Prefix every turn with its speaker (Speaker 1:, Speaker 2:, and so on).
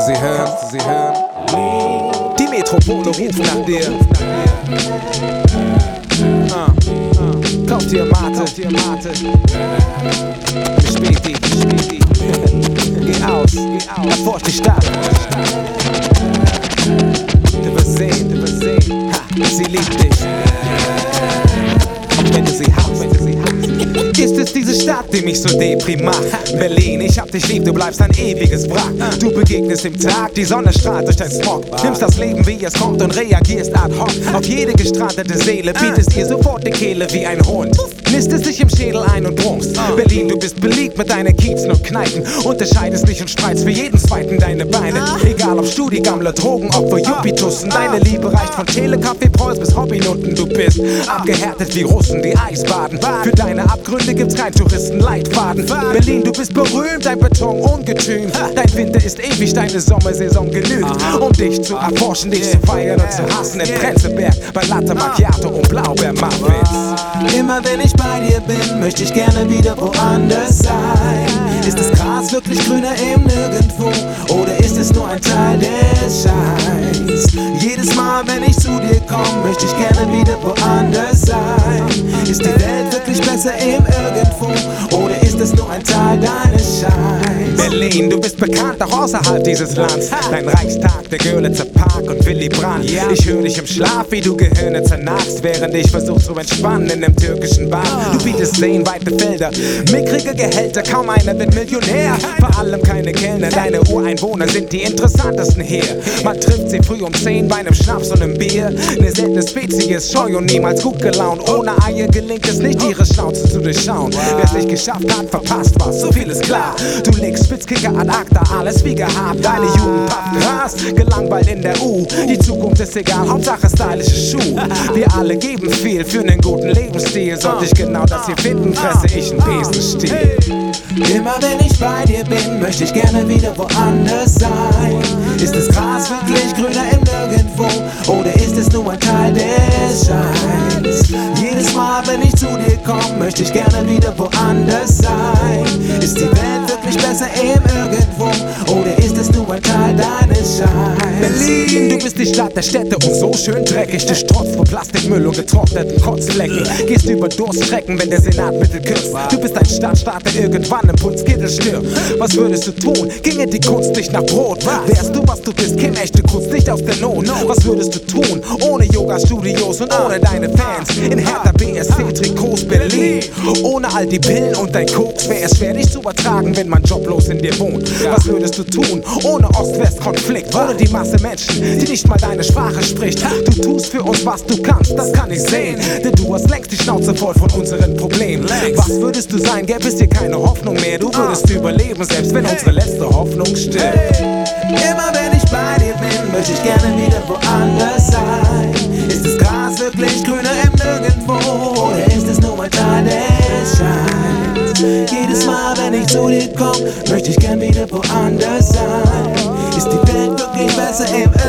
Speaker 1: sie hören? Die Metropole ruft nach dir. Kauf dir Mate. Späti. Geh aus, erforsch die Stadt. Du wirst sehen, sie liebt dich. Wenn du sie hast. Ist es diese Stadt, die mich so deprim macht? Berlin, ich hab dich lieb, du bleibst ein ewiges Wrack. Du begegnest im Tag, die Sonne strahlt durch dein Smog. Nimmst das Leben, wie es kommt und reagierst ad hoc. Auf jede gestrandete Seele bietest ihr sofort die Kehle wie ein Hund. Nistest dich im Schädel ein und brummst. Berlin, du bist beliebt mit deinen Kiezen und Kneipen. Unterscheidest dich und streitst für jeden Zweiten deine Beine. Egal ob Studigammler, Drogenopfer, Juppitussen. Deine Liebe reicht von Telekaffee-Preuß bis Hobbynutten. Du bist abgehärtet wie Russen, die Eisbaden. Für deine Abgründe gibt's kein Touristenleitfaden. Berlin, du bist berühmt, dein Beton ungetüm. Dein Winter ist ewig, deine Sommersaison genügt. Um dich zu erforschen, dich zu feiern und zu hassen. Im Prenzlberg bei Latte Macchiato und Blaubeermuffins.
Speaker 2: Immer wenn ich bei dir bin, möchte ich gerne wieder woanders sein. Ist das Gras wirklich grüner im Nirgendwo? Oder ist es nur ein Teil des Scheins? Jedes Mal, wenn ich zu dir komme, möchte ich gerne wieder woanders sein. Ist die Welt wirklich besser im Irgendwo? Oder ist es nur ein Teil deines Scheins?
Speaker 1: Berlin, du bist bekannt auch außerhalb dieses Lands. Dein Reichstag, der Görlitzer Park und Willy Brandt. Ich höre dich im Schlaf, wie du Gehirne zernagst, während ich versuch zu entspannen in einem türkischen Bar. Du bietest Seen, weite Felder, mickrige Gehälter, kaum einer wird Millionär. Vor allem keine Kellner, deine Ureinwohner sind die interessantesten hier. Man trifft sie früh um 10 bei einem Schnaps und einem Bier. Eine seltene Spezies, scheu und niemals gut gelaunt. Ohne Eier gelingt es nicht, ihre Schnauze zu durchschauen. Wer es nicht geschafft hat, verpasst was, so viel ist klar. Du legst Spitzkicker ad acta, alles wie gehabt. Deine Jugend pafft Gras, gelangweilt in der U. Die Zukunft ist egal, Hauptsache stylische Schuh. Wir alle geben viel für einen guten Lebensstil. Sollte ich genau das hier finden, fresse ich einen Besenstiel.
Speaker 2: Immer wenn ich bei dir bin, möchte ich gerne wieder woanders sein. Ist das Gras wirklich grüner im Nirgendwo? Oder ist es nur ein Teil des Scheins? Jedes Mal, wenn ich zu dir komme, möchte ich gerne wieder woanders sein. Ist die Welt wirklich besser im Irgendwo? Oder ist es nur ein Teil deines Scheins?
Speaker 1: Berlin, du bist die Stadt der Städte und so schön dreckig. Du strotzt vor Plastikmüll und getrockneten Kotzflecken. Gehst über Durststrecken, wenn der Senat Mittel kürzt. Du bist ein Stadtstaat, der irgendwann im Putzkittel stirbt. Was würdest du tun? Ginge die Kunst nicht nach Brot? Wärst du, was du bist, käme echte Kunst nicht aus der Not. Was würdest du tun? Ohne Yoga-Studios und ohne deine Fans. In Hertha BSC-Trikots Berlin. Ohne all die Pillen und dein Koks wär es schwer, dich zu ertragen, wenn man joblos in dir wohnt. Was würdest du tun? Ohne Ost-West-Konflikt. Ohne die Masse Menschen, die nicht mal deine Sprache spricht. Du tust für uns, was du kannst, das kann ich sehen. Denn du hast längst die Schnauze voll von unseren Problemen. Was würdest du sein, gäbe es dir keine Hoffnung mehr? Du würdest überleben, selbst wenn unsere letzte Hoffnung stirbt.
Speaker 2: Immer wenn ich bei dir bin, möchte ich gerne wieder woanders sein. Ist das Gras wirklich grüner im Nirgendwo? Oder ist es nur ein Teil des Scheins? Jedes Mal, wenn ich zu dir komme, möchte ich gern wieder woanders sein. Ist die Welt wirklich besser im